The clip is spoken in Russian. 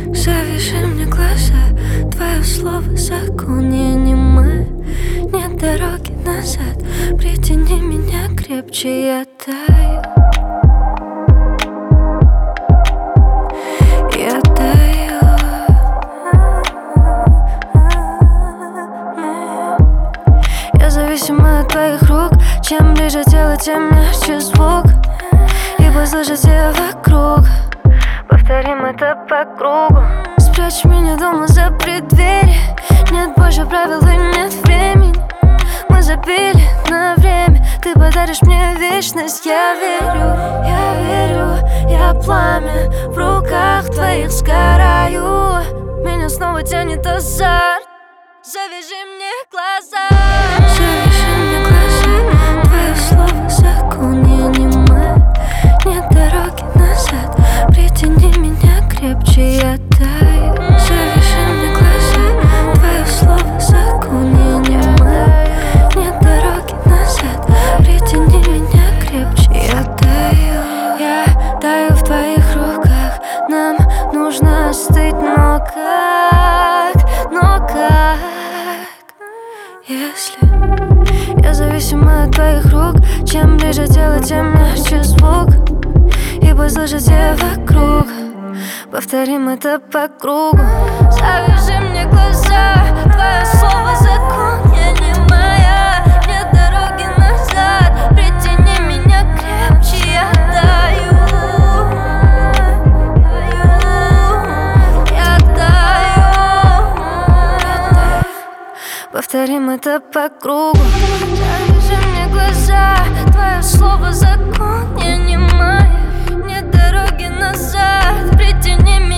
Завяжи мне глаза, твое слово закон, я немая. Нет дороги назад, притяни меня крепче, я таю. Я таю. Я зависима от твоих рук. Чем ближе тело, тем мягче звук. Ибо слышать все вокруг. Повторим это по кругу. Спрячь меня дома за преддверие. Нет больше правил и нет времени. Мы забили на время. Ты подаришь мне вечность. Я верю, я пламя. В руках твоих сгораю. Меня снова тянет азарт. Завяжи мне глаза. Завяжи мне глаза. Твое слово закон, я немая. Нет дороги назад, притяни меня крепче, я таю. Завяжи мне глаза. Твое слово закон, я немая. Нет дороги назад, притяни меня крепче, я таю. Я таю в твоих руках. Нам нужно остыть, но как? Если я зависима от твоих рук. Чем ближе тело, тем мягче звук. Ибо слышать все вокруг. Повторим это по кругу. Завяжи мне глаза. Твое слово закон, я немая. Нет дороги назад, притяни меня крепче, я таю. Я таю. Повторим это по кругу. Завяжи мне глаза. Твое слово закон, я немая. Нет дороги назад, притяни меня.